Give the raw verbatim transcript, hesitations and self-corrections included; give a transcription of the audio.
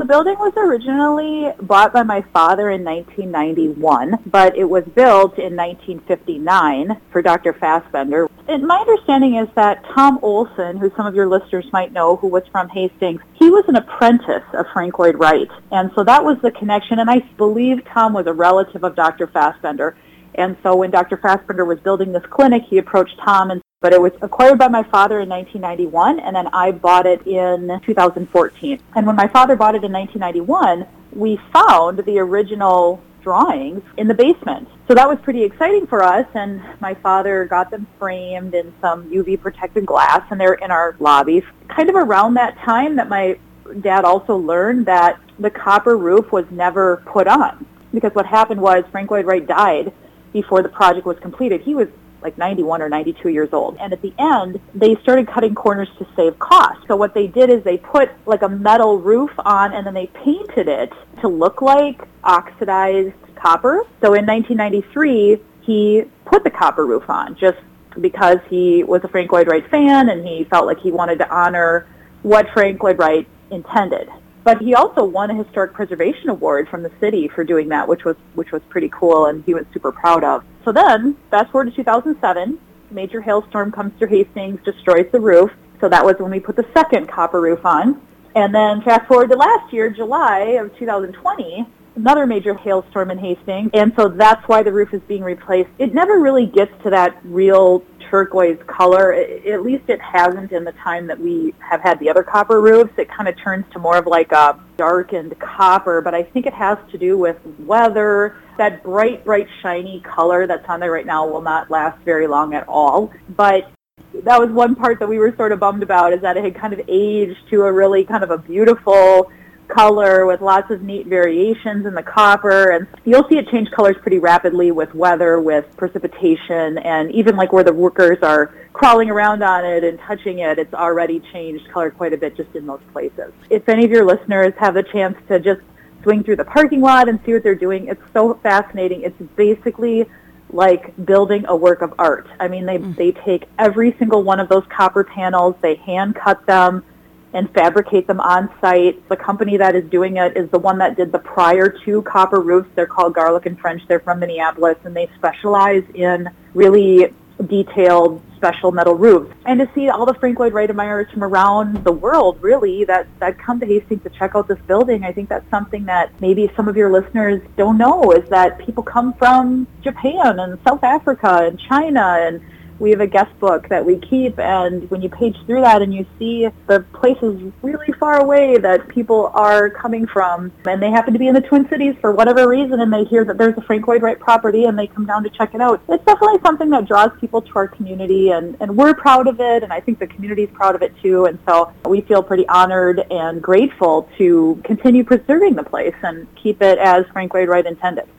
building was originally bought by my father in nineteen ninety-one, but it was built in nineteen fifty-nine for Doctor Fassbender. And my understanding is that Tom Olson, who some of your listeners might know, who was from Hastings, he was an apprentice of Frank Lloyd Wright. And so that was the connection, and I believe Tom was a relative of Doctor Fassbender. And so when Doctor Fassbender was building this clinic, he approached Tom, and but it was acquired by my father in nineteen ninety-one, and then I bought it in two thousand fourteen. And when my father bought it in nineteen ninety-one, we found the original drawings in the basement. So that was pretty exciting for us, and my father got them framed in some U V-protected glass, and they're in our lobby. Kind of around that time that my dad also learned that the copper roof was never put on, because what happened was Frank Lloyd Wright died before the project was completed. He was like ninety-one or ninety-two years old. And at the end, they started cutting corners to save cost. So what they did is they put like a metal roof on, and then they painted it to look like oxidized copper. So in nineteen ninety-three, he put the copper roof on just because he was a Frank Lloyd Wright fan, and he felt like he wanted to honor what Frank Lloyd Wright intended. But he also won a Historic Preservation Award from the city for doing that, which was which was pretty cool, and he was super proud of. So then, fast forward to two thousand seven, major hailstorm comes through Hastings, destroys the roof. So that was when we put the second copper roof on. And then fast forward to last year, July of two thousand twenty, another major hailstorm in Hastings, and so that's why the roof is being replaced. It never really gets to that real turquoise color. At least it hasn't in the time that we have had the other copper roofs. It kind of turns to more of like a darkened copper, but I think it has to do with weather. That bright, bright, shiny color that's on there right now will not last very long at all. But that was one part that we were sort of bummed about, is that it had kind of aged to a really kind of a beautiful color with lots of neat variations in the copper, and you'll see it change colors pretty rapidly with weather, with precipitation, and even like where the workers are crawling around on it and touching it, it's already changed color quite a bit just in those places. If any of your listeners have the chance to just swing through the parking lot and see what they're doing, it's so fascinating. It's basically like building a work of art. I mean, they, mm. they take every single one of those copper panels, they hand cut them, and fabricate them on site. The company that is doing it is the one that did the prior two copper roofs. They're called Garlic and French. They're from Minneapolis, and they specialize in really detailed, special metal roofs. And to see all the Frank Lloyd Wright admirers from around the world, really, that, that come to Hastings to check out this building, I think that's something that maybe some of your listeners don't know, is that people come from Japan and South Africa and China, and we have a guest book that we keep, and when you page through that and you see the places really far away that people are coming from, and they happen to be in the Twin Cities for whatever reason, and they hear that there's a Frank Lloyd Wright property and they come down to check it out, it's definitely something that draws people to our community, and, and we're proud of it, and I think the community's proud of it too, and so we feel pretty honored and grateful to continue preserving the place and keep it as Frank Lloyd Wright intended.